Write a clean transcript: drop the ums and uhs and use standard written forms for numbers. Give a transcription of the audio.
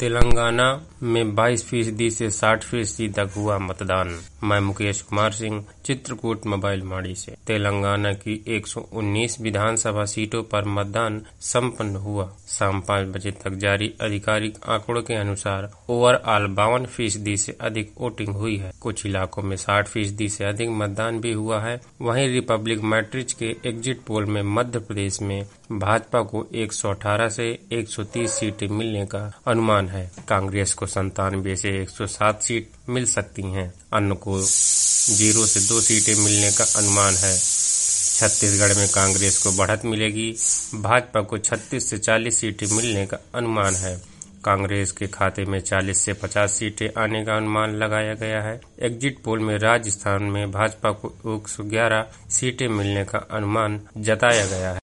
तेलंगाना में 22% से 60% तक हुआ मतदान। मैं मुकेश कुमार सिंह, चित्रकूट मोबाइल माड़ी से। तेलंगाना की 119 विधानसभा सीटों पर मतदान संपन्न हुआ। शाम 5 बजे तक जारी आधिकारिक आंकड़ों के अनुसार ओवरऑल 52% से अधिक वोटिंग हुई है। कुछ इलाकों में 60% से अधिक मतदान भी हुआ है। वहीं रिपब्लिक मैट्रिक्स के एग्जिट पोल में मध्य प्रदेश में भाजपा को 118 से 130 सीटें मिलने का अनुमान है। कांग्रेस को 97 से 107 सीट मिल सकती हैं। अन्य को 0 से 2 सीटें मिलने का अनुमान है। छत्तीसगढ़ में कांग्रेस को बढ़त मिलेगी। भाजपा को 36 से 40 सीटें मिलने का अनुमान है। कांग्रेस के खाते में 40 से 50 सीटें आने का अनुमान लगाया गया है। एग्जिट पोल में राजस्थान में भाजपा को 111 सीटें मिलने का अनुमान जताया गया है।